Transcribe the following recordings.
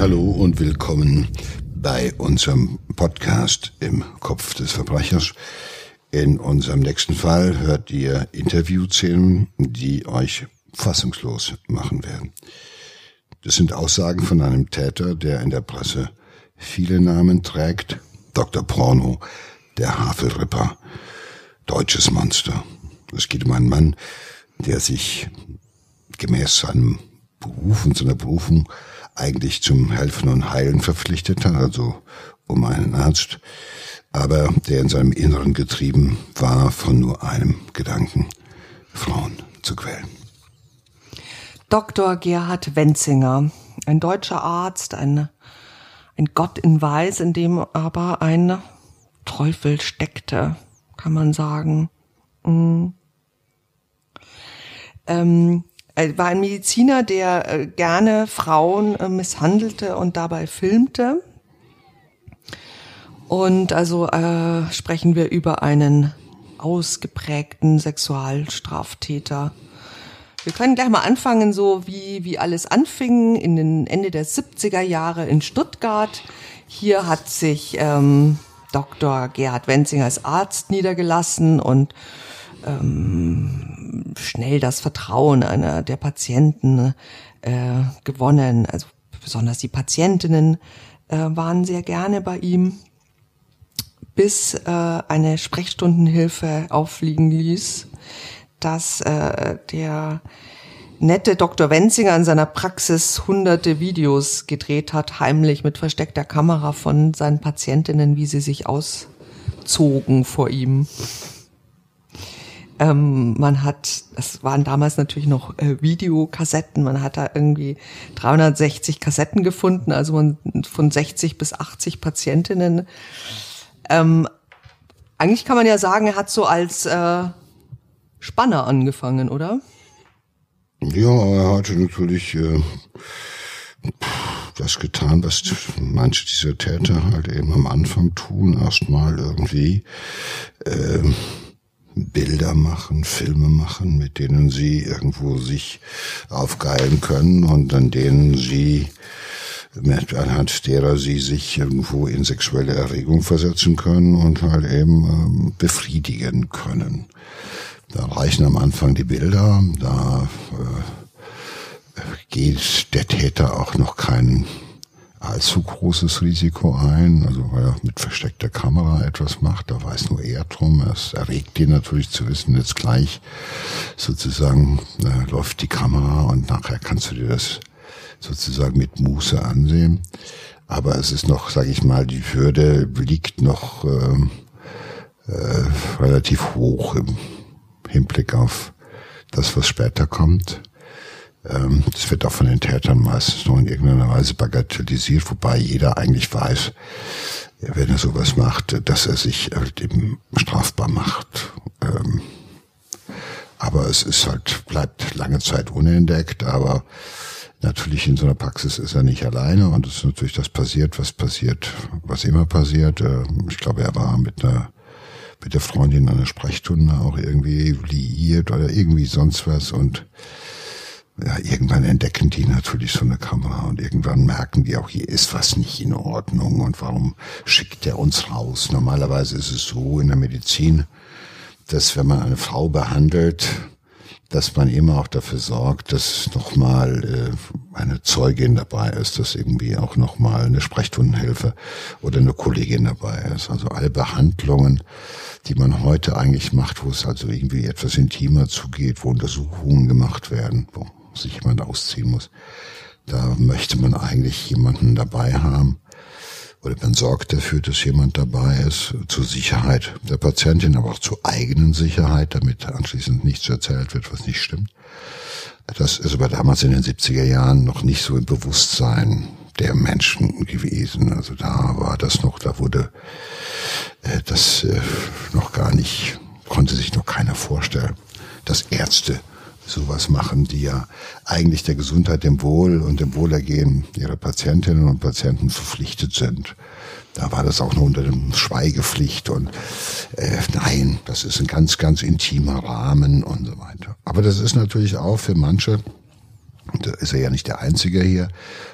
Hallo und willkommen bei unserem Podcast im Kopf des Verbrechers. In unserem nächsten Fall hört ihr Interviewszenen, die euch fassungslos machen werden. Das sind Aussagen von einem Täter, der in der Presse viele Namen trägt. Dr. Porno, der Havelripper, deutsches Monster. Es geht um einen Mann, der sich gemäß seinem Beruf und seiner Berufung eigentlich zum Helfen und Heilen verpflichtet hat, also um einen Arzt, aber der in seinem Inneren getrieben war von nur einem Gedanken, Frauen zu quälen. Dr. Gerhard Wenzinger, ein deutscher Arzt, ein Gott in Weiß, in dem aber ein Teufel steckte, kann man sagen. Er war ein Mediziner, der gerne Frauen misshandelte und dabei filmte. Und also sprechen wir über einen ausgeprägten Sexualstraftäter. Wir können gleich mal anfangen, so wie alles anfing, in den Ende der 70er Jahre in Stuttgart. Hier hat sich Dr. Gerhard Wenzinger als Arzt niedergelassen und schnell das Vertrauen einer der Patienten gewonnen. Also besonders die Patientinnen waren sehr gerne bei ihm, bis eine Sprechstundenhilfe auffliegen ließ, dass der nette Dr. Wenzinger in seiner Praxis hunderte Videos gedreht hat, heimlich mit versteckter Kamera von seinen Patientinnen, wie sie sich auszogen vor ihm. Das waren damals natürlich noch Videokassetten, man hat da irgendwie 360 Kassetten gefunden, also von 60 bis 80 Patientinnen. Eigentlich kann man ja sagen, er hat so als Spanner angefangen, oder? Ja, er hatte natürlich das getan, was manche dieser Täter halt eben am Anfang tun, erstmal irgendwie Bilder machen, Filme machen, mit denen sie irgendwo sich aufgeilen können und an denen sie, anhand derer sie sich irgendwo in sexuelle Erregung versetzen können und halt eben befriedigen können. Da reichen am Anfang die Bilder, da geht der Täter auch noch kein allzu großes Risiko ein, also weil er mit versteckter Kamera etwas macht, da weiß nur er drum. Es erregt ihn natürlich zu wissen, jetzt gleich sozusagen läuft die Kamera und nachher kannst du dir das sozusagen mit Muße ansehen. Aber es ist noch, sage ich mal, die Hürde liegt noch relativ hoch im Hinblick auf das, was später kommt. Das wird auch von den Tätern meistens noch in irgendeiner Weise bagatellisiert, wobei jeder eigentlich weiß, wenn er sowas macht, dass er sich halt eben strafbar macht. Aber es ist halt, bleibt lange Zeit unentdeckt, aber natürlich in so einer Praxis ist er nicht alleine und es ist natürlich das passiert, was immer passiert. Ich glaube, er war mit der Freundin an der Sprechstunde auch irgendwie liiert oder irgendwie sonst was und ja, irgendwann entdecken die natürlich so eine Kamera und irgendwann merken die auch, hier ist was nicht in Ordnung und warum schickt der uns raus? Normalerweise ist es so in der Medizin, dass wenn man eine Frau behandelt, dass man immer auch dafür sorgt, dass nochmal eine Zeugin dabei ist, dass irgendwie auch nochmal eine Sprechstundenhilfe oder eine Kollegin dabei ist. Also alle Behandlungen, die man heute eigentlich macht, wo es also irgendwie etwas intimer zugeht, wo Untersuchungen gemacht werden, wo sich jemand ausziehen muss, da möchte man eigentlich jemanden dabei haben oder man sorgt dafür, dass jemand dabei ist, zur Sicherheit der Patientin, aber auch zur eigenen Sicherheit, damit anschließend nichts erzählt wird, was nicht stimmt. Das ist aber damals in den 70er Jahren noch nicht so im Bewusstsein der Menschen gewesen. Also da war das noch, da wurde das noch gar nicht, konnte sich noch keiner vorstellen, dass Ärzte sowas machen, die ja eigentlich der Gesundheit, dem Wohl und dem Wohlergehen ihrer Patientinnen und Patienten verpflichtet sind. Da war das auch noch unter dem Schweigepflicht und nein, das ist ein ganz, ganz intimer Rahmen und so weiter. Aber das ist natürlich auch für manche, da ist er ja nicht der Einzige hier,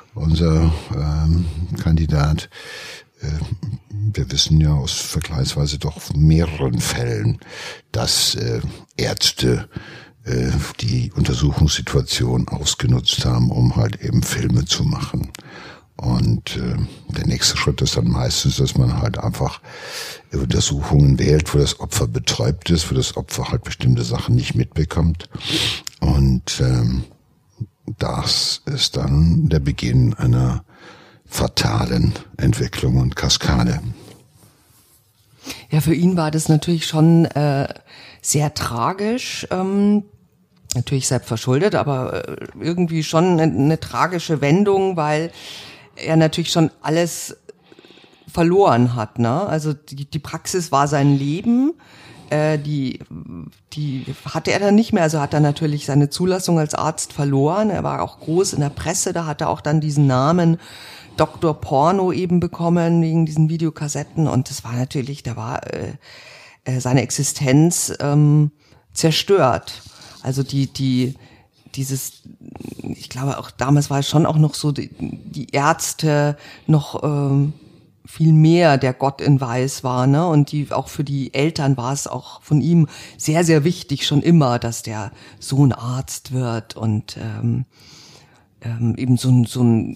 unser Kandidat. Wir wissen ja aus vergleichsweise doch mehreren Fällen, dass Ärzte die Untersuchungssituation ausgenutzt haben, um halt eben Filme zu machen. Und der nächste Schritt ist dann meistens, dass man halt einfach Untersuchungen wählt, wo das Opfer betäubt ist, wo das Opfer halt bestimmte Sachen nicht mitbekommt. Und das ist dann der Beginn einer fatalen Entwicklung und Kaskade. Ja, für ihn war das natürlich schon sehr tragisch, natürlich selbst verschuldet, aber irgendwie schon eine tragische Wendung, weil er natürlich schon alles verloren hat, ne? Also die Praxis war sein Leben, die hatte er dann nicht mehr, also hat er natürlich seine Zulassung als Arzt verloren, er war auch groß in der Presse, da hat er auch dann diesen Namen Dr. Porno eben bekommen, wegen diesen Videokassetten, und das war natürlich, da war seine Existenz zerstört. Also dieses, ich glaube auch damals war es schon auch noch so, die Ärzte noch viel mehr der Gott in Weiß war, ne? Und auch für die Eltern war es auch von ihm sehr, sehr wichtig schon immer, dass der Sohn Arzt wird und eben so einen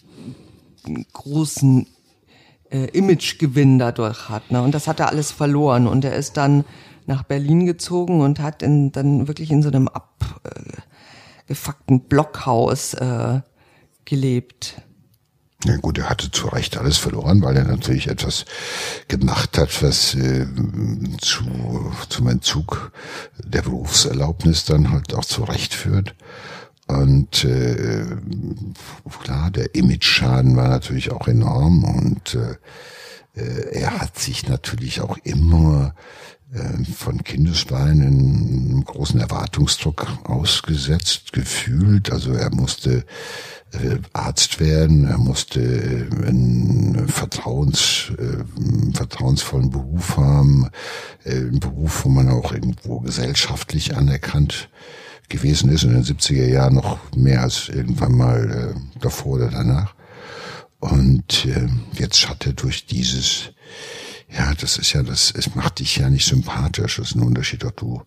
großen Imagegewinn dadurch hat, ne? Und das hat er alles verloren, und er ist dann nach Berlin gezogen und hat dann wirklich in so einem abgefuckten Blockhaus gelebt. Ja gut, er hatte zu Recht alles verloren, weil er natürlich etwas gemacht hat, was zum Entzug der Berufserlaubnis dann halt auch zu Recht führt. Und klar, der Image-Schaden war natürlich auch enorm, und er hat sich natürlich auch immer von Kindesbeinen einem großen Erwartungsdruck ausgesetzt gefühlt. Also er musste Arzt werden, er musste einen vertrauensvollen Beruf haben, einen Beruf, wo man auch irgendwo gesellschaftlich anerkannt gewesen ist, in den 70er Jahren noch mehr als irgendwann mal davor oder danach. Und jetzt hat er durch dieses, ja, das ist ja das, es macht dich ja nicht sympathisch, das ist ein Unterschied, ob du,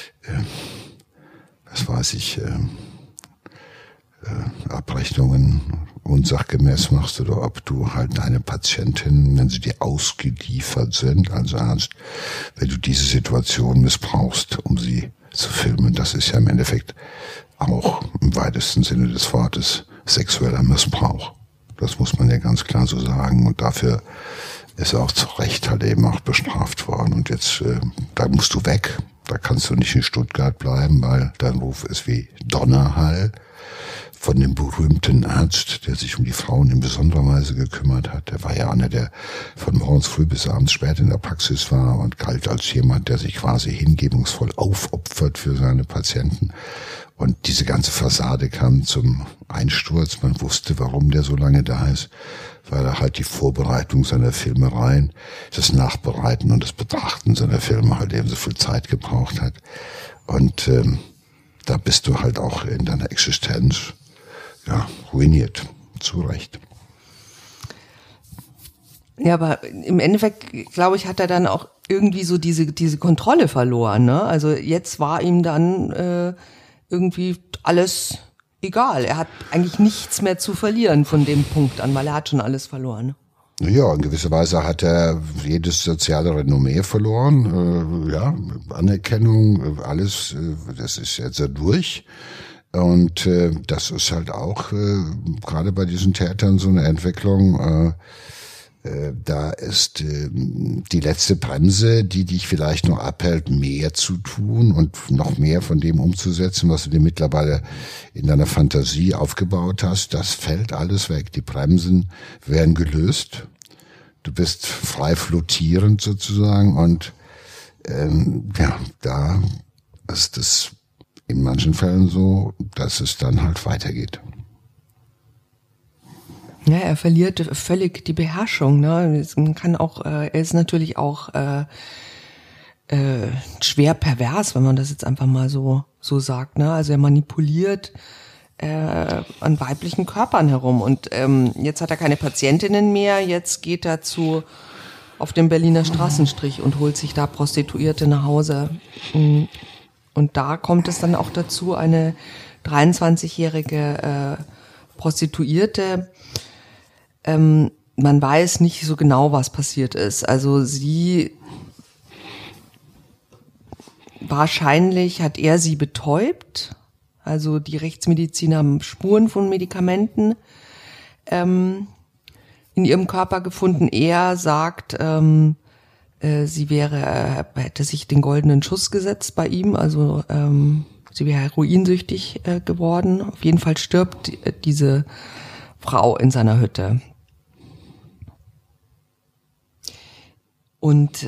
Abrechnungen unsachgemäß machst oder ob du halt deine Patientinnen, wenn sie dir ausgeliefert sind als Arzt, wenn du diese Situation missbrauchst, um sie zu filmen, das ist ja im Endeffekt auch im weitesten Sinne des Wortes sexueller Missbrauch. Das muss man ja ganz klar so sagen, und dafür ist er auch zu Recht halt eben auch bestraft worden. Und jetzt, da musst du weg, da kannst du nicht in Stuttgart bleiben, weil dein Ruf ist wie Donnerhall von dem berühmten Arzt, der sich um die Frauen in besonderer Weise gekümmert hat. Der war ja einer, der von morgens früh bis abends spät in der Praxis war und galt als jemand, der sich quasi hingebungsvoll aufopfert für seine Patienten. Und diese ganze Fassade kam zum Einsturz. Man wusste, warum der so lange da ist, weil er halt die Vorbereitung seiner Filmereien, das Nachbereiten und das Betrachten seiner Filme halt eben so viel Zeit gebraucht hat. Und da bist du halt auch in deiner Existenz ruiniert, zu Recht. Ja, aber im Endeffekt, glaube ich, hat er dann auch irgendwie so diese Kontrolle verloren, ne? Also jetzt war ihm dann irgendwie alles egal. Er hat eigentlich nichts mehr zu verlieren von dem Punkt an, weil er hat schon alles verloren. Ja, in gewisser Weise hat er jedes soziale Renommee verloren, Anerkennung, alles, das ist jetzt durch. Und das ist halt auch gerade bei diesen Tätern so eine Entwicklung, da ist die letzte Bremse, die dich vielleicht noch abhält, mehr zu tun und noch mehr von dem umzusetzen, was du dir mittlerweile in deiner Fantasie aufgebaut hast. Das fällt alles weg. Die Bremsen werden gelöst. Du bist frei flottierend sozusagen, und da ist es in manchen Fällen so, dass es dann halt weitergeht. Ja, er verliert völlig die Beherrschung, ne? Man kann auch, er ist natürlich auch schwer pervers, wenn man das jetzt einfach mal so sagt, ne? Also er manipuliert an weiblichen Körpern herum. Und jetzt hat er keine Patientinnen mehr, jetzt geht er auf den Berliner Straßenstrich und holt sich da Prostituierte nach Hause. Und da kommt es dann auch dazu, eine 23-jährige Prostituierte, man weiß nicht so genau, was passiert ist. Also wahrscheinlich hat er sie betäubt. Also die Rechtsmediziner haben Spuren von Medikamenten in ihrem Körper gefunden. Er sagt, sie hätte sich den goldenen Schuss gesetzt bei ihm. Also sie wäre heroinsüchtig geworden. Auf jeden Fall stirbt diese Frau in seiner Hütte. Und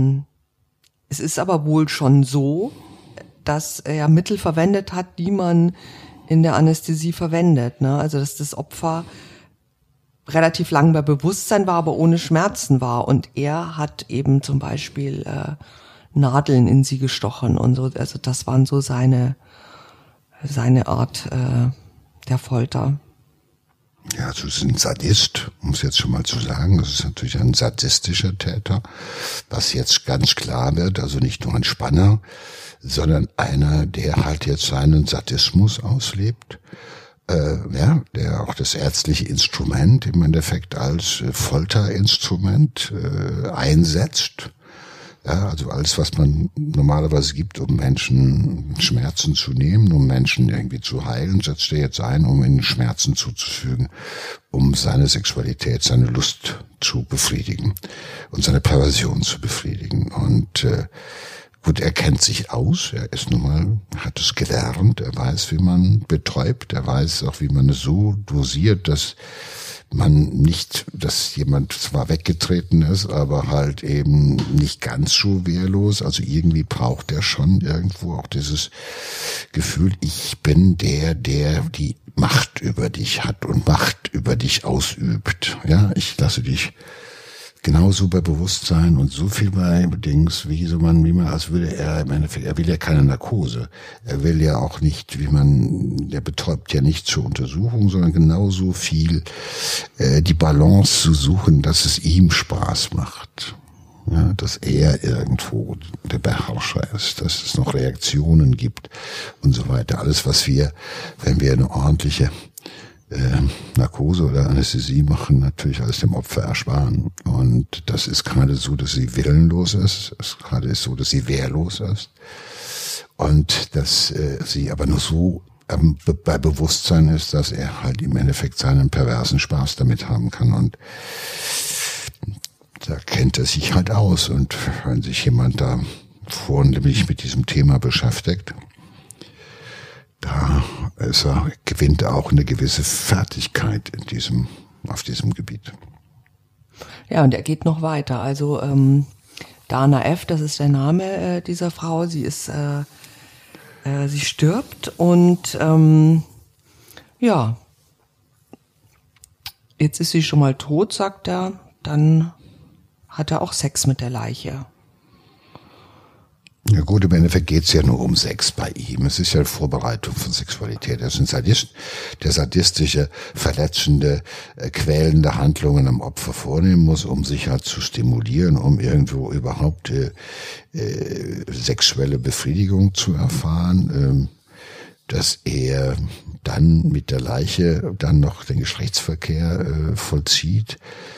es ist aber wohl schon so, dass er Mittel verwendet hat, die man in der Anästhesie verwendet. Ne? Also dass das Opfer relativ lang bei Bewusstsein war, aber ohne Schmerzen war. Und er hat eben zum Beispiel Nadeln in sie gestochen und so. Also das waren so seine Art der Folter. Ja, also es ist ein Sadist, um es jetzt schon mal zu sagen. Das ist natürlich ein sadistischer Täter, was jetzt ganz klar wird. Also nicht nur ein Spanner, sondern einer, der halt jetzt seinen Sadismus auslebt. Der auch das ärztliche Instrument im Endeffekt als Folterinstrument einsetzt. Ja, also alles, was man normalerweise gibt, um Menschen Schmerzen zu nehmen, um Menschen irgendwie zu heilen, setzt er jetzt ein, um ihnen Schmerzen zuzufügen, um seine Sexualität, seine Lust zu befriedigen und seine Perversion zu befriedigen. Und gut, er kennt sich aus, er ist nun mal, hat es gelernt, er weiß, wie man betäubt, er weiß auch, wie man es so dosiert, dass man nicht, dass jemand zwar weggetreten ist, aber halt eben nicht ganz so wehrlos. Also irgendwie braucht er schon irgendwo auch dieses Gefühl, ich bin der die Macht über dich hat und Macht über dich ausübt. Ja, ich lasse dich genauso bei Bewusstsein und so viel bei Dings, als würde er im Endeffekt, er will ja keine Narkose. Er will ja auch nicht, der betäubt ja nicht zur Untersuchung, sondern genauso viel die Balance zu suchen, dass es ihm Spaß macht. Ja, dass er irgendwo der Beherrscher ist, dass es noch Reaktionen gibt und so weiter. Alles, was wir, wenn wir eine ordentliche Narkose oder Anästhesie machen, natürlich alles dem Opfer ersparen. Und das ist gerade so, dass sie willenlos ist. Es ist gerade so, dass sie wehrlos ist. Und dass sie aber nur so bei Bewusstsein ist, dass er halt im Endeffekt seinen perversen Spaß damit haben kann. Und da kennt er sich halt aus. Und wenn sich jemand da vornehmlich mit diesem Thema beschäftigt, gewinnt er auch eine gewisse Fertigkeit auf diesem Gebiet. Ja, und er geht noch weiter. Also Dana F., das ist der Name dieser Frau, sie stirbt und jetzt ist sie schon mal tot, sagt er, dann hat er auch Sex mit der Leiche. Ja gut, im Endeffekt geht's ja nur um Sex bei ihm. Es ist ja Vorbereitung von Sexualität. Er ist ein Sadist, der sadistische, verletzende, quälende Handlungen am Opfer vornehmen muss, um sich halt zu stimulieren, um irgendwo überhaupt sexuelle Befriedigung zu erfahren, dass er dann mit der Leiche dann noch den Geschlechtsverkehr vollzieht.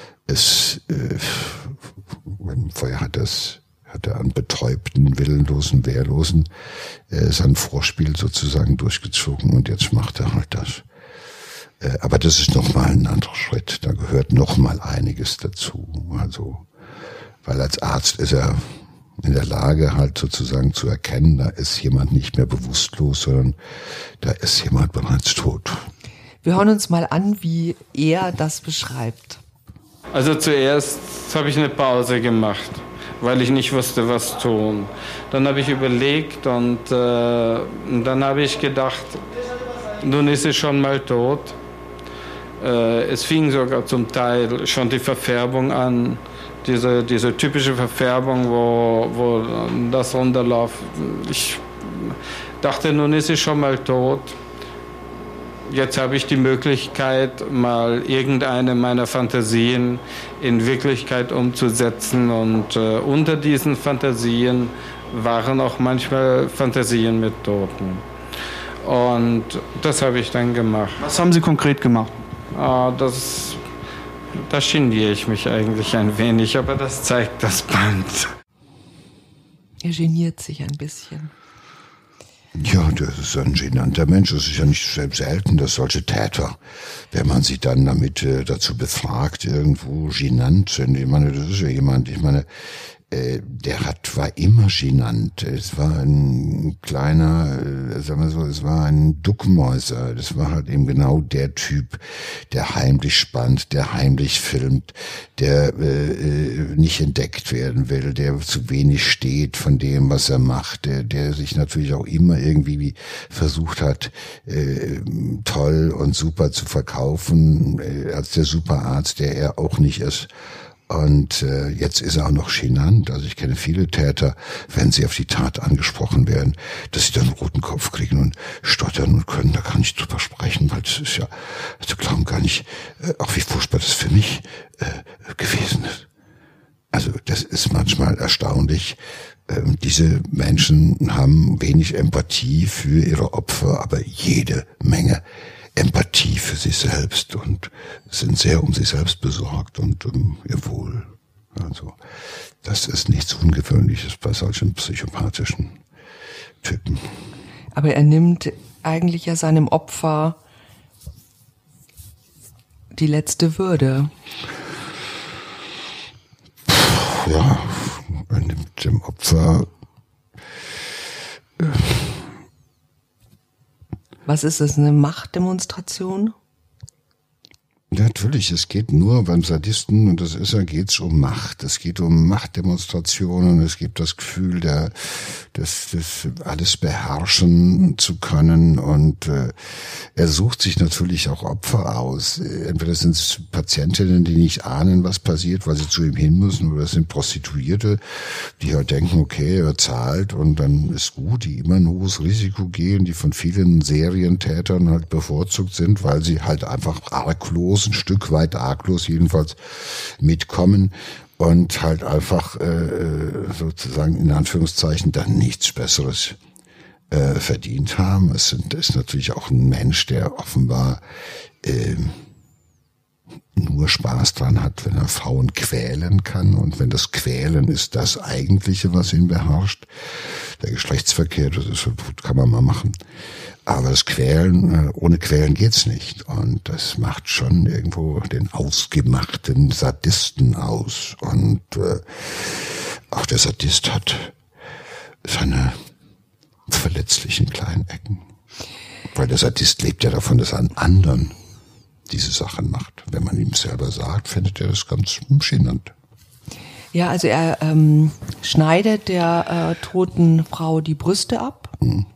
Vorher hat er an betäubten, willenlosen, wehrlosen sein Vorspiel sozusagen durchgezogen und jetzt macht er halt das. Aber das ist nochmal ein anderer Schritt, da gehört nochmal einiges dazu. Also, weil als Arzt ist er in der Lage halt sozusagen zu erkennen, da ist jemand nicht mehr bewusstlos, sondern da ist jemand bereits tot. Wir hören uns mal an, wie er das beschreibt. Also zuerst habe ich eine Pause gemacht, weil ich nicht wusste, was tun. Dann habe ich überlegt und dann habe ich gedacht, nun ist sie schon mal tot. Es fing sogar zum Teil schon die Verfärbung an, diese typische Verfärbung, wo das runterläuft. Ich dachte, nun ist sie schon mal tot. jetzt habe ich die Möglichkeit, mal irgendeine meiner Fantasien in Wirklichkeit umzusetzen. Und unter diesen Fantasien waren auch manchmal Fantasien mit Toten. Und das habe ich dann gemacht. Was haben Sie konkret gemacht? Da geniere ich mich eigentlich ein wenig, aber das zeigt das Band. Er geniert sich ein bisschen. Ja, das ist ein genannter Mensch. Es ist ja nicht selten, dass solche Täter, wenn man sie dann damit dazu befragt, irgendwo genannt sind. Ich meine, das ist ja jemand, der war immer genannt. Es war ein kleiner, sagen wir so, es war ein Duckmäuser. Das war halt eben genau der Typ, der heimlich spannt, der heimlich filmt, der nicht entdeckt werden will, der zu wenig steht von dem, was er macht, der sich natürlich auch immer irgendwie versucht hat, toll und super zu verkaufen, als der Superarzt, der er auch nicht ist. Und jetzt ist er auch noch genannt. Also ich kenne viele Täter, wenn sie auf die Tat angesprochen werden, dass sie dann einen roten Kopf kriegen und stottern und können da gar nicht drüber sprechen, weil das ist ja, also glauben gar nicht, auch wie furchtbar das für mich gewesen ist. Also das ist manchmal erstaunlich. Diese Menschen haben wenig Empathie für ihre Opfer, aber jede Menge Empathie für sich selbst und sind sehr um sich selbst besorgt und um ihr Wohl. Also das ist nichts Ungewöhnliches bei solchen psychopathischen Typen. Aber er nimmt eigentlich ja seinem Opfer die letzte Würde. Ja, er nimmt dem Opfer Was ist es, eine Machtdemonstration? Natürlich, es geht nur beim Sadisten, und das ist er, geht's um Macht. Es geht um Machtdemonstrationen, es gibt das Gefühl, das alles beherrschen zu können, und er sucht sich natürlich auch Opfer aus. Entweder sind es Patientinnen, die nicht ahnen, was passiert, weil sie zu ihm hin müssen, oder es sind Prostituierte, die halt denken, okay, er zahlt und dann ist gut, die immer ein hohes Risiko gehen, die von vielen Serientätern halt bevorzugt sind, weil sie halt einfach arglos, ein Stück weit arglos jedenfalls, mitkommen und halt einfach sozusagen in Anführungszeichen dann nichts Besseres verdient haben. Es ist natürlich auch ein Mensch, der offenbar nur Spaß dran hat, wenn er Frauen quälen kann, und wenn das Quälen ist das Eigentliche, was ihn beherrscht. Der Geschlechtsverkehr, das ist gut, kann man mal machen. Aber das Quälen, ohne Quälen geht's nicht. Und das macht schon irgendwo den ausgemachten Sadisten aus. Und auch der Sadist hat seine verletzlichen kleinen Ecken. Weil der Sadist lebt ja davon, dass er an anderen diese Sachen macht. Wenn man ihm selber sagt, findet er das ganz genannt. Ja, also er schneidet der toten Frau die Brüste ab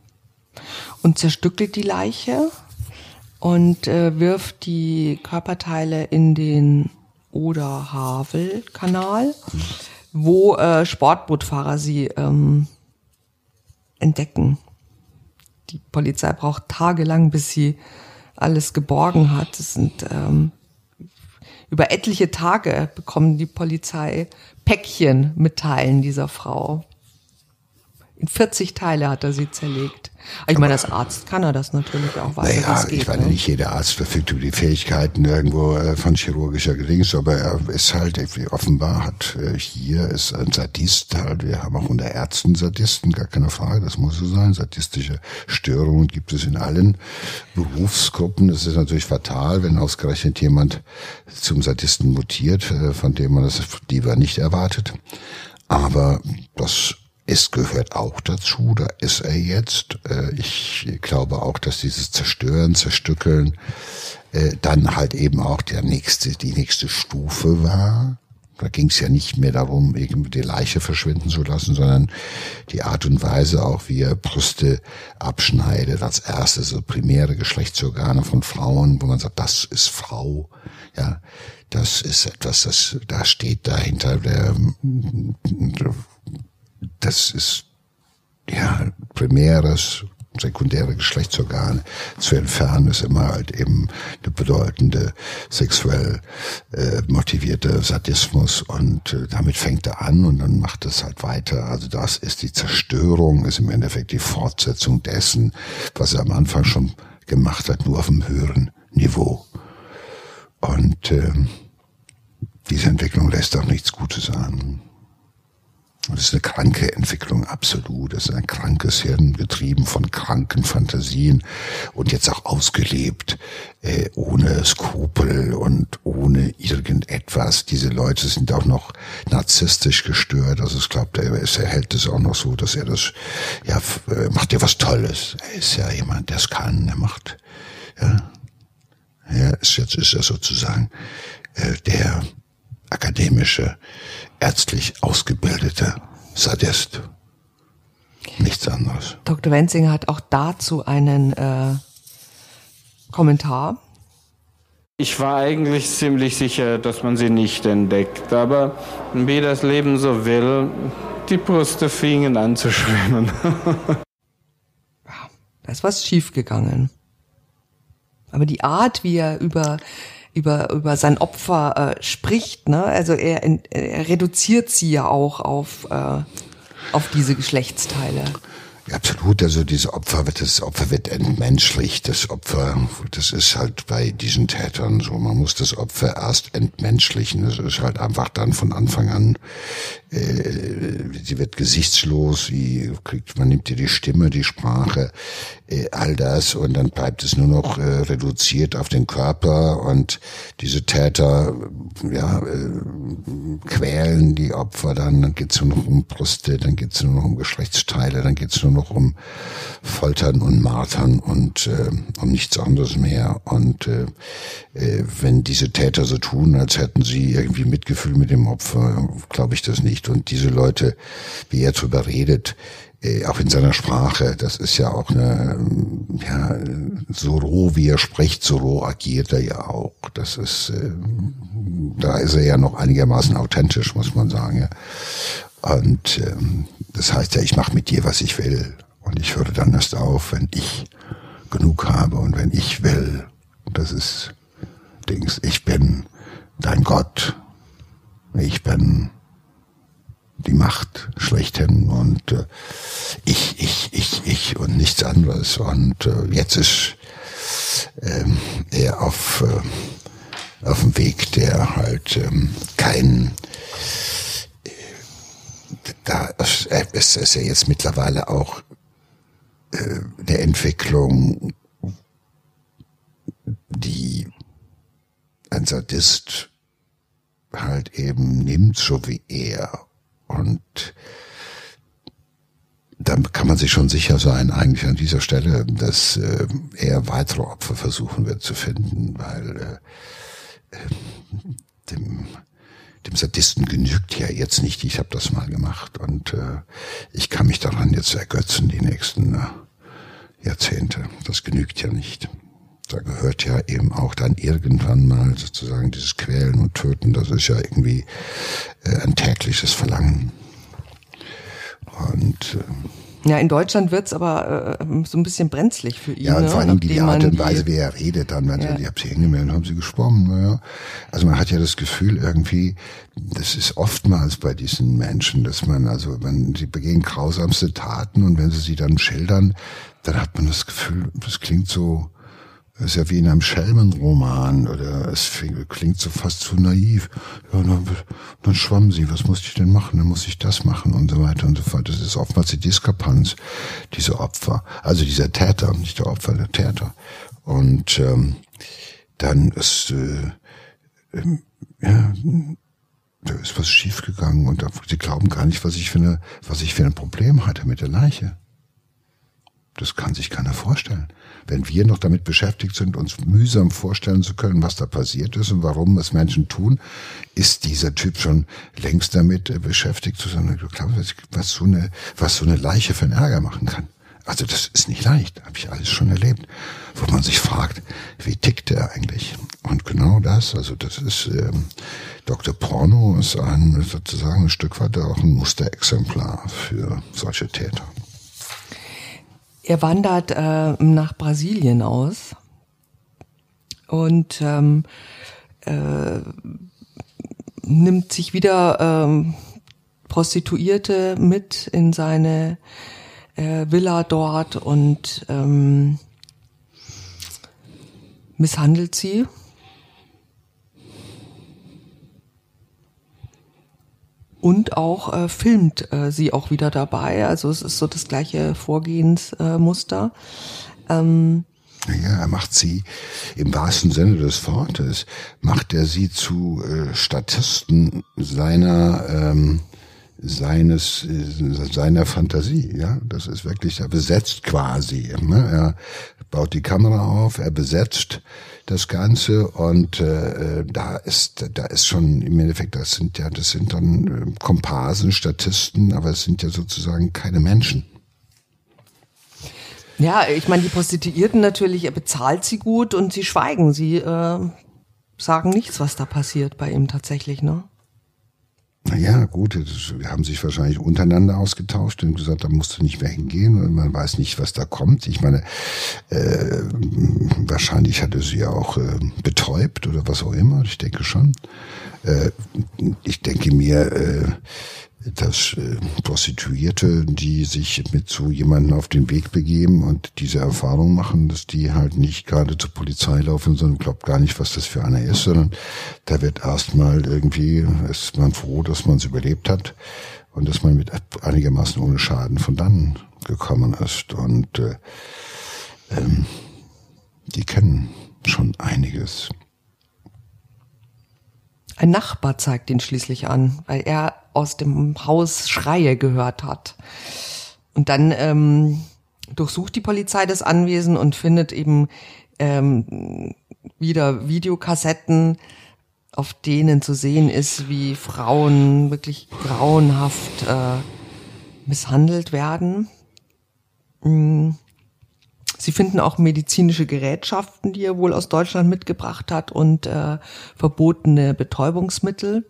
und zerstückelt die Leiche und wirft die Körperteile in den Oder-Havel-Kanal, wo Sportbootfahrer sie entdecken. Die Polizei braucht tagelang, bis sie alles geborgen hat. Es sind über etliche Tage bekommen die Polizei Päckchen mit Teilen dieser Frau. In 40 Teile hat er sie zerlegt. Ich meine, als Arzt kann er das natürlich auch, weil das geht. Ich meine, nicht jeder Arzt verfügt über die Fähigkeiten irgendwo von chirurgischer Gedings, aber er ist halt, offenbar hat hier ist ein Sadist halt, wir haben auch unter Ärzten Sadisten, gar keine Frage, das muss so sein. Sadistische Störungen gibt es in allen Berufsgruppen. Das ist natürlich fatal, wenn ausgerechnet jemand zum Sadisten mutiert, von dem man das lieber nicht erwartet. Aber es gehört auch dazu, da ist er jetzt. Ich glaube auch, dass dieses Zerstören, Zerstückeln dann halt eben auch die nächste Stufe war. Da ging es ja nicht mehr darum, irgendwie die Leiche verschwinden zu lassen, sondern die Art und Weise auch, wie er Brüste abschneidet, als erstes so primäre Geschlechtsorgane von Frauen, wo man sagt, das ist Frau, ja, das ist etwas, da steht dahinter das ist ja primäres sekundäre Geschlechtsorgane zu entfernen, ist immer halt eben eine bedeutende sexuell motivierte Sadismus und damit fängt er an und dann macht es halt weiter. Also das ist die Zerstörung, ist im Endeffekt die Fortsetzung dessen, was er am Anfang schon gemacht hat, nur auf einem höheren Niveau. Und diese Entwicklung lässt auch nichts Gutes an. Das ist eine kranke Entwicklung, absolut. Das ist ein krankes Hirn, getrieben von kranken Fantasien und jetzt auch ausgelebt, ohne Skrupel und ohne irgendetwas. Diese Leute sind auch noch narzisstisch gestört. Also ich glaube, er hält es auch noch so, dass er das, ja, macht ja was Tolles. Er ist ja jemand, der es kann, er macht, ja. Jetzt ist er sozusagen der akademische, ärztlich ausgebildete Sadist. Nichts anderes. Dr. Wenzinger hat auch dazu einen Kommentar. Ich war eigentlich ziemlich sicher, dass man sie nicht entdeckt, aber wie das Leben so will, die Brüste fingen an zu schwimmen. Ja, da ist was schiefgegangen. Aber die Art, wie er über sein Opfer spricht, ne? Also er reduziert sie ja auch auf diese Geschlechtsteile. Ja, absolut, also das Opfer wird entmenschlicht. Das ist halt bei diesen Tätern so. Man muss das Opfer erst entmenschlichen. Das ist halt einfach dann von Anfang an, sie wird gesichtslos, man nimmt ihr die Stimme, die Sprache, all das und dann bleibt es nur noch reduziert auf den Körper und diese Täter, ja, quälen die Opfer dann geht's nur noch um Brüste, dann geht's nur noch um Geschlechtsteile, dann geht's nur noch um Foltern und Martern und um nichts anderes mehr. Und wenn diese Täter so tun, als hätten sie irgendwie Mitgefühl mit dem Opfer, glaube ich das nicht. Und diese Leute, wie er drüber redet, auch in seiner Sprache, das ist ja auch so roh wie er spricht, so roh agiert er ja auch. Das ist, da ist er ja noch einigermaßen authentisch, muss man sagen. Ja. Und das heißt ja, ich mache mit dir, was ich will. Und ich höre dann erst auf, wenn ich genug habe und wenn ich will. Das ist Dings, ich bin dein Gott. Ich bin die Macht schlechthin und ich und nichts anderes. Und jetzt ist er auf dem Weg, der halt da ist er jetzt mittlerweile auch der Entwicklung, die ein Sadist halt eben nimmt, so wie er. Und dann kann man sich schon sicher sein, eigentlich an dieser Stelle, dass er weitere Opfer versuchen wird zu finden, weil dem Sadisten genügt ja jetzt nicht, ich habe das mal gemacht und ich kann mich daran jetzt ergötzen die nächsten Jahrzehnte. Das genügt ja nicht. Da gehört ja eben auch dann irgendwann mal sozusagen dieses Quälen und Töten, das ist ja irgendwie ein tägliches Verlangen. Und ja, in Deutschland wird's aber so ein bisschen brenzlig für ihn. Ja, und vor allem die Art und Weise, wie er redet, dann, ja. Ich habe sie hingemeldet, haben sie gesprochen. Naja. Also man hat ja das Gefühl irgendwie, das ist oftmals bei diesen Menschen, dass man, also sie begehen grausamste Taten und wenn sie sie dann schildern, dann hat man das Gefühl, das klingt so, das ist ja wie in einem Schelmenroman oder es klingt so fast zu naiv. Ja, dann schwamm sie, was muss ich denn machen? Dann muss ich das machen und so weiter und so fort. Das ist oftmals die Diskrepanz, diese Opfer. Also dieser Täter, nicht der Opfer, der Täter. Und dann ist da ist was schiefgegangen und sie glauben gar nicht, was ich für ein Problem hatte mit der Leiche. Das kann sich keiner vorstellen. Wenn wir noch damit beschäftigt sind, uns mühsam vorstellen zu können, was da passiert ist und warum es Menschen tun, ist dieser Typ schon längst damit beschäftigt zu sein. Du glaubst, was so eine Leiche für einen Ärger machen kann. Also das ist nicht leicht, habe ich alles schon erlebt, wo man sich fragt, wie tickt der eigentlich? Und genau das, also das ist Dr. Porno ist sozusagen ein Stück weit auch ein Musterexemplar für solche Täter. Er wandert nach Brasilien aus und nimmt sich wieder Prostituierte mit in seine Villa dort und misshandelt sie. Und auch filmt sie auch wieder dabei. Also es ist so das gleiche Vorgehensmuster. Ja, er macht sie, im wahrsten Sinne des Wortes, macht er sie zu Statisten seiner Fantasie, ja. Das ist wirklich, er besetzt quasi, ne? Er baut die Kamera auf, er besetzt das Ganze und da ist schon im Endeffekt, das sind dann Komparsen, Statisten, aber es sind ja sozusagen keine Menschen. Ja, ich meine, die Prostituierten natürlich, er bezahlt sie gut und sie schweigen, sie sagen nichts, was da passiert bei ihm tatsächlich, ne? Naja, gut, wir haben sich wahrscheinlich untereinander ausgetauscht und gesagt, da musst du nicht mehr hingehen und man weiß nicht, was da kommt. Ich meine, wahrscheinlich hatte sie ja auch betäubt oder was auch immer, ich denke schon. Ich denke mir, dass Prostituierte, die sich mit so jemandem auf den Weg begeben und diese Erfahrung machen, dass die halt nicht gerade zur Polizei laufen, sondern glaubt gar nicht, was das für einer ist, sondern da wird erstmal irgendwie, ist man froh, dass man es überlebt hat und dass man mit einigermaßen ohne Schaden von dann gekommen ist. Und die kennen schon einiges. Ein Nachbar zeigt ihn schließlich an, weil er aus dem Haus Schreie gehört hat. Und dann durchsucht die Polizei das Anwesen und findet eben wieder Videokassetten, auf denen zu sehen ist, wie Frauen wirklich grauenhaft misshandelt werden. Sie finden auch medizinische Gerätschaften, die er wohl aus Deutschland mitgebracht hat und verbotene Betäubungsmittel.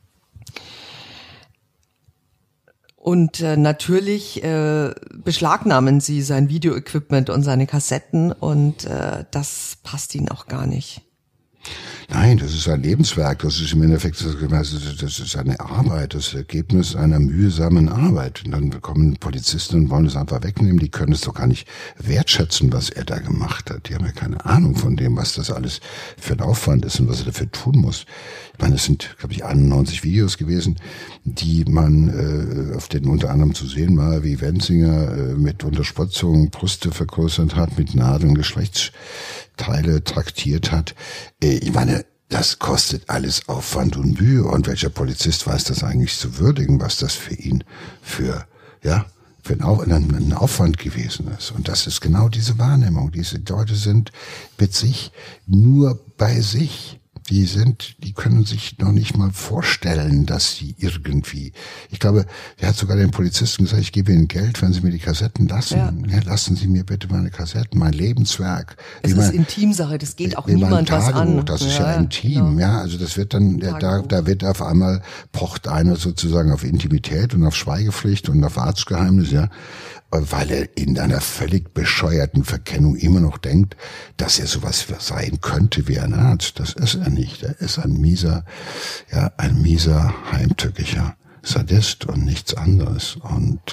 Und natürlich beschlagnahmen sie sein Videoequipment und seine Kassetten und das passt ihnen auch gar nicht. Nein, das ist ein Lebenswerk, das ist im Endeffekt, das ist eine Arbeit, das Ergebnis einer mühsamen Arbeit. Und dann kommen Polizisten und wollen es einfach wegnehmen, die können es doch gar nicht wertschätzen, was er da gemacht hat. Die haben ja keine Ahnung von dem, was das alles für ein Aufwand ist und was er dafür tun muss. Ich meine, es sind, glaube ich, 91 Videos gewesen, die man, auf denen unter anderem zu sehen war, wie Wenzinger mit Unterspritzung Brüste vergrößert hat, mit Nadeln Geschlechtsteile traktiert hat. Ich meine, das kostet alles Aufwand und Mühe. Und welcher Polizist weiß das eigentlich zu würdigen, was das für ihn für ein Aufwand gewesen ist. Und das ist genau diese Wahrnehmung. Diese Leute sind mit sich nur bei sich. Die können sich noch nicht mal vorstellen, dass sie irgendwie, ich glaube, der hat sogar den Polizisten gesagt, ich gebe Ihnen Geld, wenn Sie mir die Kassetten lassen. Ja, lassen Sie mir bitte meine Kassetten, mein Lebenswerk. Es ist Intimsache, das geht auch niemand was an. Das ist ja intim, ja, also das wird dann, da wird auf einmal, pocht einer sozusagen auf Intimität und auf Schweigepflicht und auf Arztgeheimnis, ja, weil er in einer völlig bescheuerten Verkennung immer noch denkt, dass er sowas sein könnte wie ein Arzt. Das ist er nicht. Er ist ein mieser, heimtückischer Sadist und nichts anderes. Und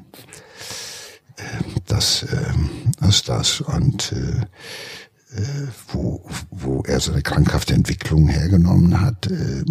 das ist das. Und wo er so eine krankhafte Entwicklung hergenommen hat,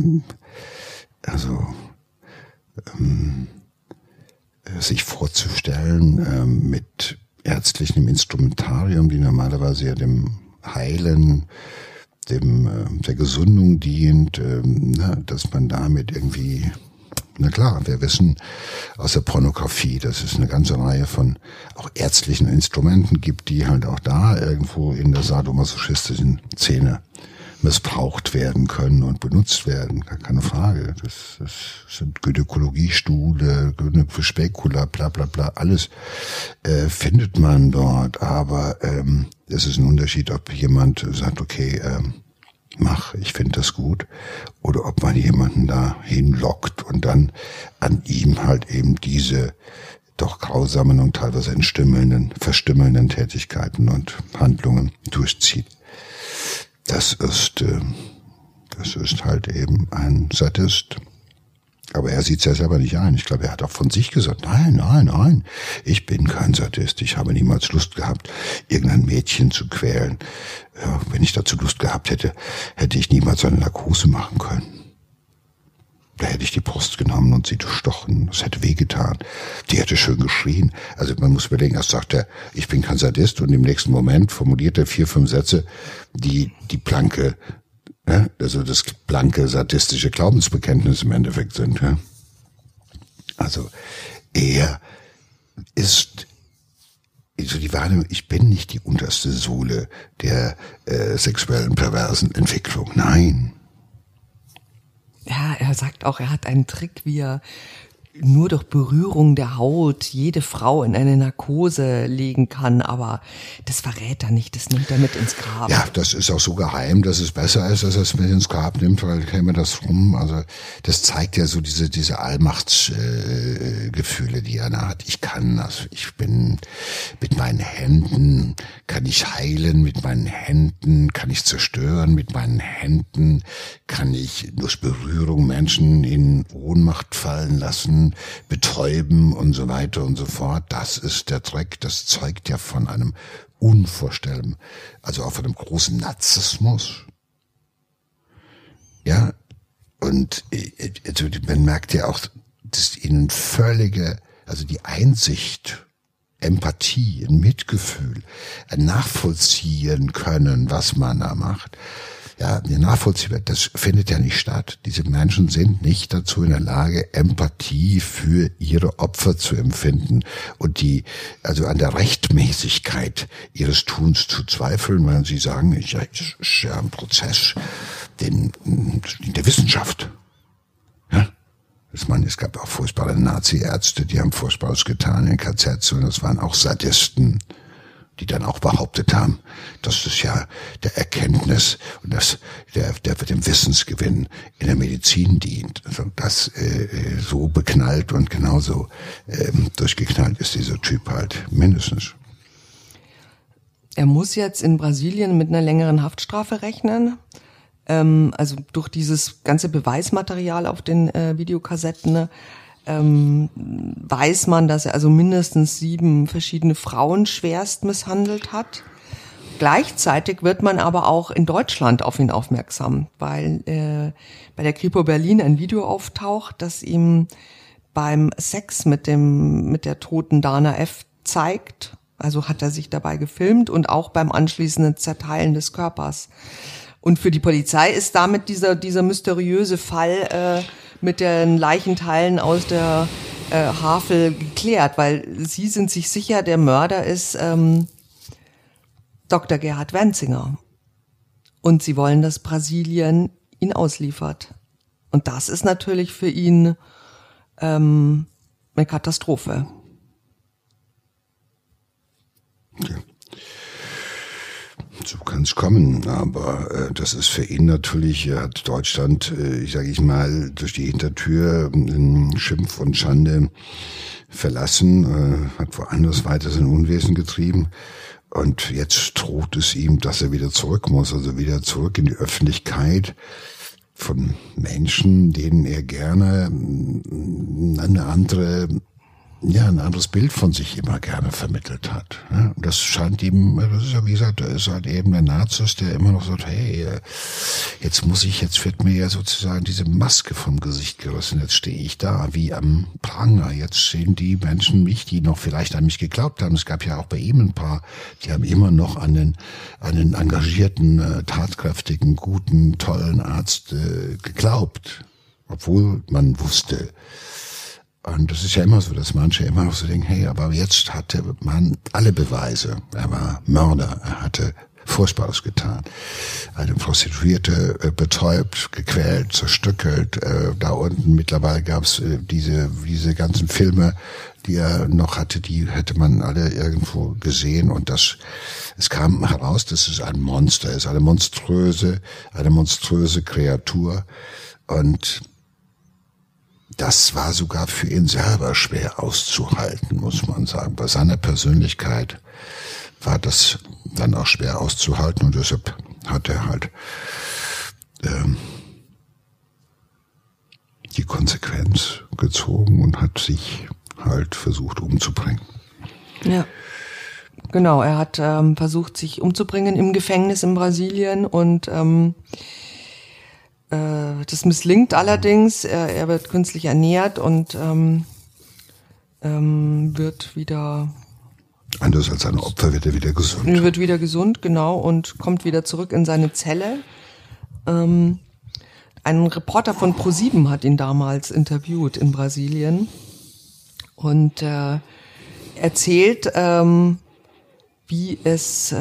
sich vorzustellen mit ärztlichem Instrumentarium, die normalerweise ja dem Heilen, der Gesundung dient, dass man damit irgendwie, na klar, wir wissen aus der Pornografie, dass es eine ganze Reihe von auch ärztlichen Instrumenten gibt, die halt auch da irgendwo in der sadomasochistischen Szene missbraucht werden können und benutzt werden, gar keine Frage. Das sind Gynäkologiestühle, Spekula, bla bla bla, alles findet man dort, aber es ist ein Unterschied, ob jemand sagt, okay, mach, ich finde das gut, oder ob man jemanden da hinlockt und dann an ihm halt eben diese doch grausamen und teilweise verstümmelnden Tätigkeiten und Handlungen durchzieht. Das ist halt eben ein Sadist. Aber er sieht es ja selber nicht ein. Ich glaube, er hat auch von sich gesagt, nein, ich bin kein Sadist. Ich habe niemals Lust gehabt, irgendein Mädchen zu quälen. Ja, wenn ich dazu Lust gehabt hätte, hätte ich niemals eine Narkose machen können. Da hätte ich die Brust genommen und sie durchstochen. Das hätte wehgetan. Die hätte schön geschrien. Also man muss überlegen, erst sagt er, ich bin kein Sadist, und im nächsten Moment formuliert er 4, 5 Sätze, die blanke, also das blanke sadistische Glaubensbekenntnis im Endeffekt sind. Also er ist so die Wahrnehmung, ich bin nicht die unterste Sohle der sexuellen perversen Entwicklung. Nein. Ja, er sagt auch, er hat einen Trick, wie er nur durch Berührung der Haut jede Frau in eine Narkose legen kann, aber das verrät er nicht, das nimmt er mit ins Grab. Ja, das ist auch so geheim, dass es besser ist, dass er es mit ins Grab nimmt, weil käme das rum. Also das zeigt ja so diese Allmachtsgefühle, die er hat. Ich kann das, ich bin mit meinen Händen, kann ich heilen, mit meinen Händen kann ich zerstören, mit meinen Händen kann ich durch Berührung Menschen in Ohnmacht fallen lassen, betäuben und so weiter und so fort. Das ist der Trick. Das zeugt ja von einem unvorstellbaren, also auch von einem großen Narzissmus. Ja, und also man merkt ja auch, dass ihnen also die Einsicht, Empathie, ein Mitgefühl, ein Nachvollziehen können, was man da macht. Ja, nachvollziehbar, das findet ja nicht statt. Diese Menschen sind nicht dazu in der Lage, Empathie für ihre Opfer zu empfinden und also an der Rechtmäßigkeit ihres Tuns zu zweifeln, weil sie sagen, das ist ja ein Prozess in der Wissenschaft. Ja? Ich meine, es gab auch furchtbare Nazi-Ärzte, die haben Furchtbares getan in KZs, und das waren auch Sadisten, die dann auch behauptet haben, dass das ja der Erkenntnis und der dem Wissensgewinn in der Medizin dient. Also das so beknallt und genauso durchgeknallt ist dieser Typ halt mindestens. Er muss jetzt in Brasilien mit einer längeren Haftstrafe rechnen. Also durch dieses ganze Beweismaterial auf den Videokassetten weiß man, dass er also mindestens 7 verschiedene Frauen schwerst misshandelt hat. Gleichzeitig wird man aber auch in Deutschland auf ihn aufmerksam, weil bei der Kripo Berlin ein Video auftaucht, das ihm beim Sex mit der toten Dana F. zeigt. Also hat er sich dabei gefilmt, und auch beim anschließenden Zerteilen des Körpers. Und für die Polizei ist damit dieser mysteriöse Fall mit den Leichenteilen aus der Havel geklärt, weil sie sind sich sicher, der Mörder ist Dr. Gerhard Wenzinger. Und sie wollen, dass Brasilien ihn ausliefert. Und das ist natürlich für ihn eine Katastrophe. Ja. So kann es kommen, aber das ist für ihn natürlich, hat Deutschland, durch die Hintertür Schimpf und Schande verlassen, hat woanders weiter sein Unwesen getrieben, und jetzt droht es ihm, dass er wieder zurück muss, also wieder zurück in die Öffentlichkeit von Menschen, denen er gerne ein anderes Bild von sich immer gerne vermittelt hat. Und das scheint ihm, das ist ja wie gesagt, er ist halt eben der Narzisst, der immer noch sagt, hey, jetzt wird mir ja sozusagen diese Maske vom Gesicht gerissen, jetzt stehe ich da wie am Pranger, jetzt sehen die Menschen mich, die noch vielleicht an mich geglaubt haben. Es gab ja auch bei ihm ein paar, die haben immer noch an den engagierten, tatkräftigen, guten, tollen Arzt geglaubt, obwohl man wusste. Und das ist ja immer so, dass manche immer noch so denken, hey, aber jetzt hatte man alle Beweise. Er war Mörder, er hatte Furchtbares getan. Eine Prostituierte betäubt, gequält, zerstückelt. Da unten mittlerweile gab's diese ganzen Filme, die er noch hatte, die hätte man alle irgendwo gesehen. Und es kam heraus, dass es ein Monster ist, eine monströse Kreatur. Und das war sogar für ihn selber schwer auszuhalten, muss man sagen. Bei seiner Persönlichkeit war das dann auch schwer auszuhalten und deshalb hat er halt die Konsequenz gezogen und hat sich halt versucht umzubringen. Ja, genau. Er hat versucht, sich umzubringen im Gefängnis in Brasilien und das misslingt allerdings. Er wird künstlich ernährt und wird wieder... Anders als seine Opfer wird er wieder gesund. Er wird wieder gesund, genau, und kommt wieder zurück in seine Zelle. Ein Reporter von ProSieben hat ihn damals interviewt in Brasilien und erzählt, wie das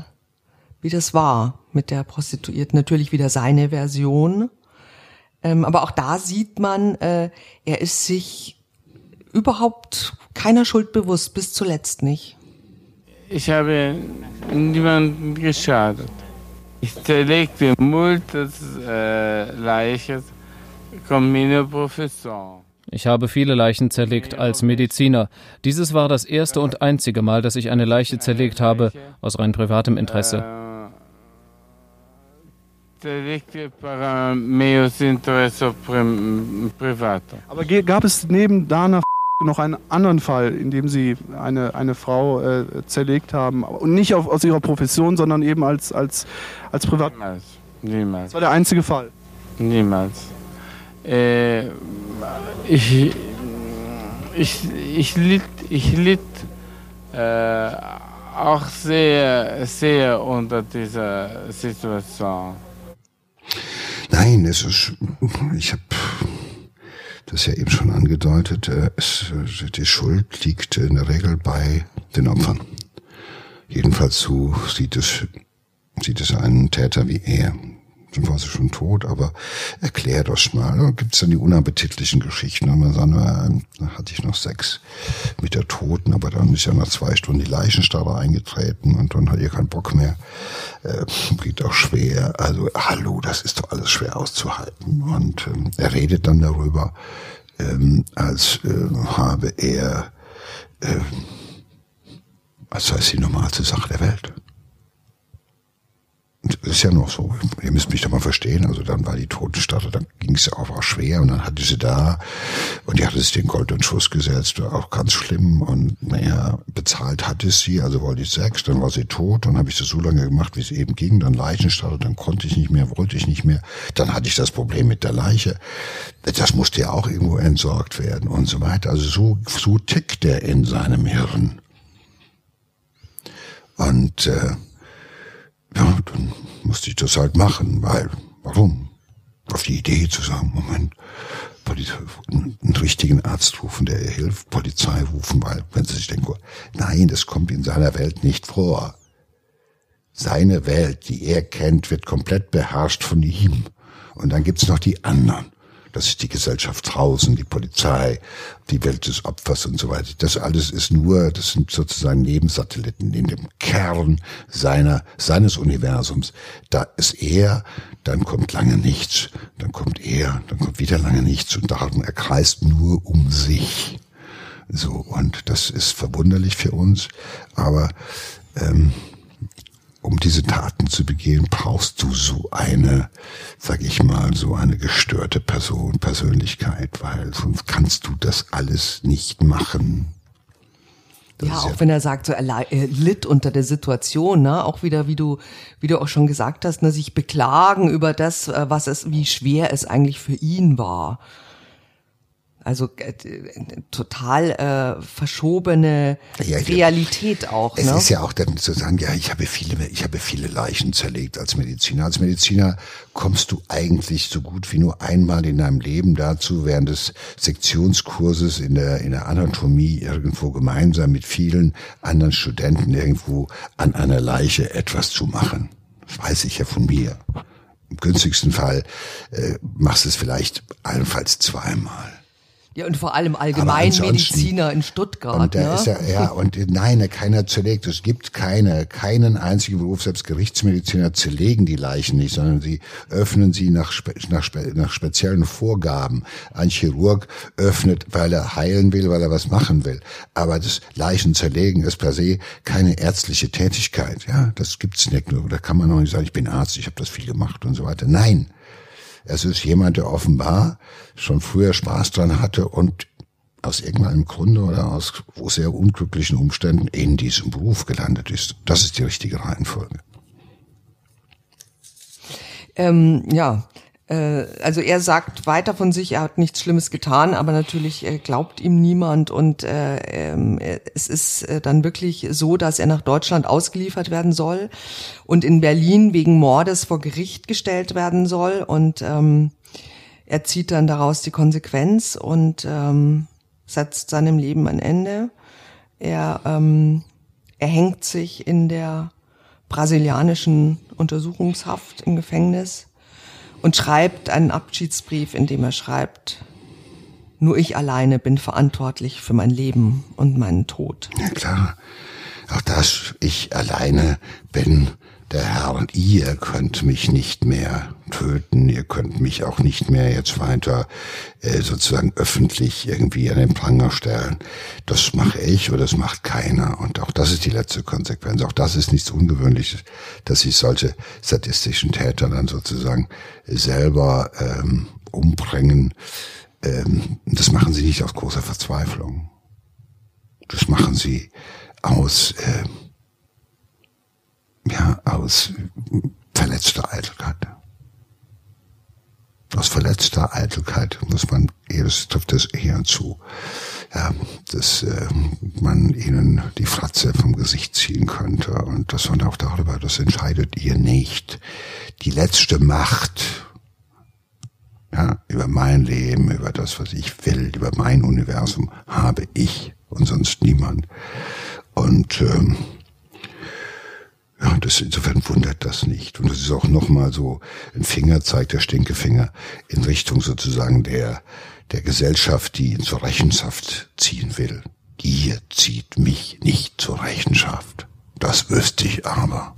war mit der Prostituierten. Natürlich wieder seine Version, aber auch da sieht man, er ist sich überhaupt keiner Schuld bewusst, bis zuletzt nicht. Ich habe niemandem geschadet. Ich zerlegte multas Leichen con mia professione. Ich habe viele Leichen zerlegt als Mediziner. Dieses war das erste und einzige Mal, dass ich eine Leiche zerlegt habe, aus rein privatem Interesse. Aber gab es neben Dana noch einen anderen Fall, in dem Sie eine Frau zerlegt haben? Und nicht aus Ihrer Profession, sondern eben als Privat... Niemals. Das war der einzige Fall? Niemals. Ich litt auch sehr, sehr unter dieser Situation. Nein, ich habe das ja eben schon angedeutet, die Schuld liegt in der Regel bei den Opfern. Jedenfalls so sieht es einen Täter wie er. Dann war sie schon tot, aber erklär das mal. Da gibt's dann die unappetitlichen Geschichten. Man sagt, da hatte ich noch Sex mit der Toten, aber dann ist ja nach 2 Stunden die Leichenstarre eingetreten und dann hat ihr keinen Bock mehr. Geht auch schwer. Also, hallo, das ist doch alles schwer auszuhalten. Und er redet dann darüber, als habe er, als sei es die normalste Sache der Welt. Das ist ja noch so, ihr müsst mich doch mal verstehen, also dann war die Totenstarre, dann ging es ja auch schwer und dann hatte sie da und die hatte sich den goldenen Schuss gesetzt, war auch ganz schlimm und naja, bezahlt hatte sie, also wollte ich Sex, dann war sie tot, dann habe ich das so lange gemacht, wie es eben ging, dann Leichenstarre, dann konnte ich nicht mehr, wollte ich nicht mehr, dann hatte ich das Problem mit der Leiche, das musste ja auch irgendwo entsorgt werden und so weiter, also so tickt er in seinem Hirn. Und ja, dann musste ich das halt machen, weil, warum? Auf die Idee zu sagen, Moment, einen richtigen Arzt rufen, der ihr hilft, Polizei rufen, weil, wenn sie sich denken, nein, das kommt in seiner Welt nicht vor. Seine Welt, die er kennt, wird komplett beherrscht von ihm. Und dann gibt's noch die anderen. Das ist die Gesellschaft draußen, die Polizei, die Welt des Opfers und so weiter. Das alles ist das sind sozusagen Nebensatelliten in dem Kern seines Universums. Da ist er, dann kommt lange nichts, dann kommt er, dann kommt wieder lange nichts und darum er kreist nur um sich. So, und das ist verwunderlich für uns, aber um diese Taten zu begehen, brauchst du so eine, sag ich mal, so eine gestörte Persönlichkeit, weil sonst kannst du das alles nicht machen. Das ja, auch wenn er sagt, so er litt unter der Situation, ne, auch wieder, wie du auch schon gesagt hast, ne, sich beklagen über das, wie schwer es eigentlich für ihn war. Also total verschobene Realität auch. Es ne? ist ja auch dann zu sagen, ja, ich habe viele Leichen zerlegt als Mediziner. Als Mediziner kommst du eigentlich so gut wie nur einmal in deinem Leben dazu, während des Sektionskurses in der Anatomie irgendwo gemeinsam mit vielen anderen Studenten irgendwo an einer Leiche etwas zu machen. Das weiß ich ja von mir. Im günstigsten Fall machst du es vielleicht allenfalls 2-mal. Ja, und vor allem Allgemeinmediziner in Stuttgart. Und da ist keiner zerlegt. Es gibt keinen einzigen Beruf, selbst Gerichtsmediziner zerlegen die Leichen nicht, sondern sie öffnen sie nach speziellen Vorgaben. Ein Chirurg öffnet, weil er heilen will, weil er was machen will. Aber das Leichenzerlegen ist per se keine ärztliche Tätigkeit. Ja, das gibt's nicht. Da kann man auch nicht sagen, ich bin Arzt, ich habe das viel gemacht und so weiter. Nein. Es ist jemand, der offenbar schon früher Spaß dran hatte und aus irgendeinem Grunde oder aus sehr unglücklichen Umständen in diesem Beruf gelandet ist. Das ist die richtige Reihenfolge. Also er sagt weiter von sich, er hat nichts Schlimmes getan, aber natürlich glaubt ihm niemand und es ist dann wirklich so, dass er nach Deutschland ausgeliefert werden soll und in Berlin wegen Mordes vor Gericht gestellt werden soll und er zieht dann daraus die Konsequenz und setzt seinem Leben ein Ende. Er hängt sich in der brasilianischen Untersuchungshaft im Gefängnis und schreibt einen Abschiedsbrief, in dem er schreibt: Nur ich alleine bin verantwortlich für mein Leben und meinen Tod. Ja klar, auch das, ich alleine bin der Herr und ihr könnt mich nicht mehr töten, ihr könnt mich auch nicht mehr jetzt weiter sozusagen öffentlich irgendwie an den Pranger stellen. Das mache ich oder das macht keiner. Und auch das ist die letzte Konsequenz. Auch das ist nichts Ungewöhnliches, dass sich solche sadistischen Täter dann sozusagen selber umbringen. Das machen sie nicht aus großer Verzweiflung. Das machen sie aus verletzter Eitelkeit. Aus verletzter Eitelkeit muss man, das trifft das eher zu, ja, dass man ihnen die Fratze vom Gesicht ziehen könnte und dass man auch darüber, das entscheidet ihr nicht. Die letzte Macht, ja, über mein Leben, über das, was ich will, über mein Universum habe ich und sonst niemand. Und ja, insofern wundert das nicht. Und das ist auch nochmal so ein Fingerzeig, der Stinkefinger, in Richtung sozusagen der Gesellschaft, die ihn zur Rechenschaft ziehen will. Ihr zieht mich nicht zur Rechenschaft. Das wüsste ich aber.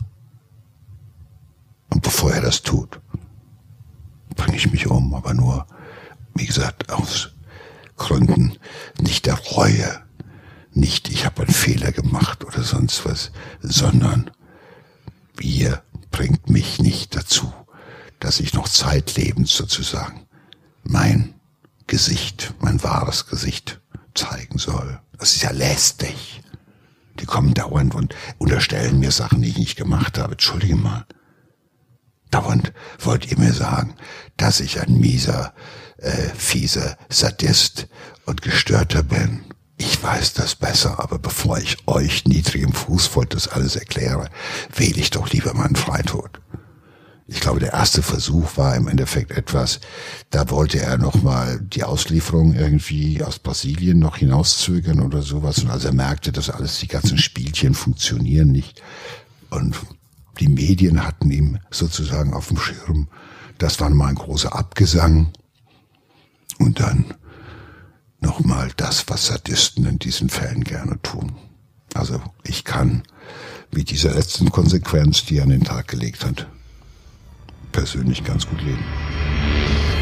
Und bevor er das tut, bringe ich mich um, aber nur, wie gesagt, aus Gründen nicht der Reue, nicht ich habe einen Fehler gemacht oder sonst was, sondern ihr bringt mich nicht dazu, dass ich noch zeitlebens sozusagen mein Gesicht, mein wahres Gesicht zeigen soll. Das ist ja lästig. Die kommen dauernd und unterstellen mir Sachen, die ich nicht gemacht habe. Entschuldige mal. Dauernd wollt ihr mir sagen, dass ich ein mieser, fieser Sadist und Gestörter bin. Ich weiß das besser, aber bevor ich euch niedrigem Fußvolk das alles erkläre, wähle ich doch lieber meinen Freitod. Ich glaube, der erste Versuch war im Endeffekt etwas, da wollte er nochmal die Auslieferung irgendwie aus Brasilien noch hinauszögern oder sowas. Und als er merkte, dass alles, die ganzen Spielchen funktionieren nicht. Und die Medien hatten ihm sozusagen auf dem Schirm, das war mal ein großer Abgesang. Und dann nochmal das, was Sadisten in diesen Fällen gerne tun. Also ich kann mit dieser letzten Konsequenz, die er an den Tag gelegt hat, persönlich ganz gut leben.